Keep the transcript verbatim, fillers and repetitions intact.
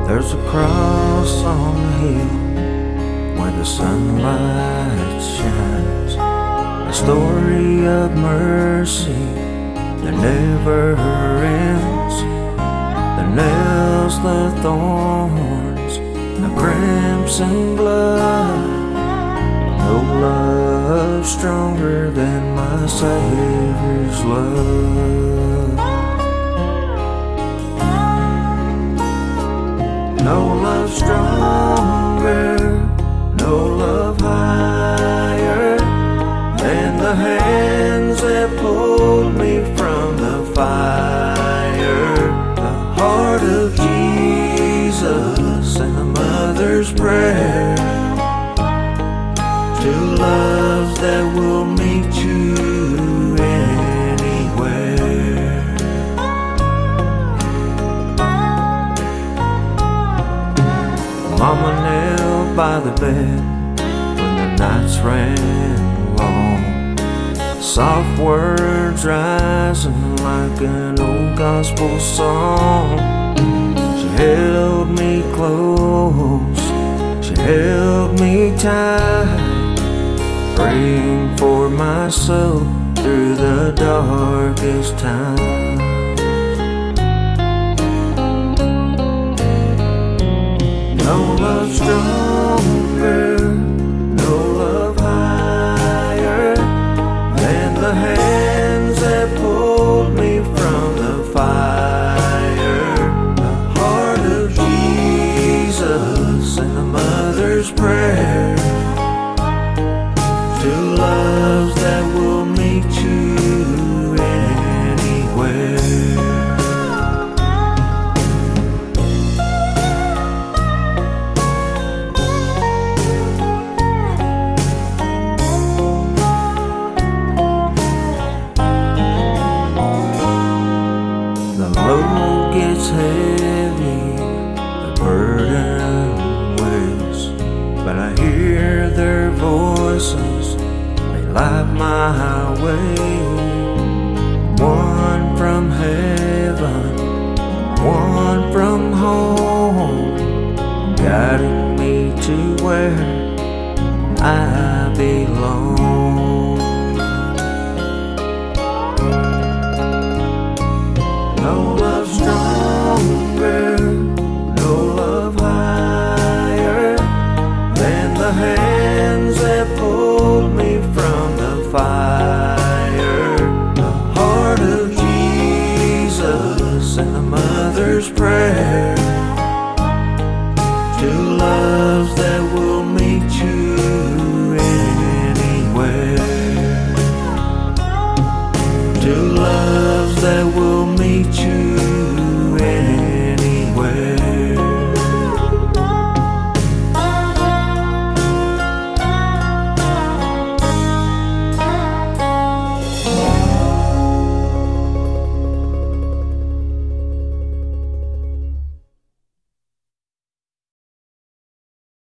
There's a cross on the hill where the sunlight shines, a story of mercy that never ends. The nails, the thorns, the crimson blood, no love stronger than my Savior's love. No love stronger, no love higher than the hands that pulled me from the fire. The heart of Jesus and the mother's prayer. Two loves that will meet you anywhere. Mama knelt by the bed when the nights ran long, soft words rising like an old gospel song. She held me close, she held me tight, praying for my soul through the darkest time. No love stronger, no love higher than the hands that pulled me from the fire. The heart of Jesus and the mother's prayer. Two loves that will meet you anywhere. The load gets heavy, the burden weighs, but I hear their voices, they light my way. One from heaven, one from home, guiding me to where I belong. No love stronger, no love higher than the hands that pulled me from the fire. The heart of Jesus and the mother's prayer. Two loves that will meet you anywhere. Two loves that will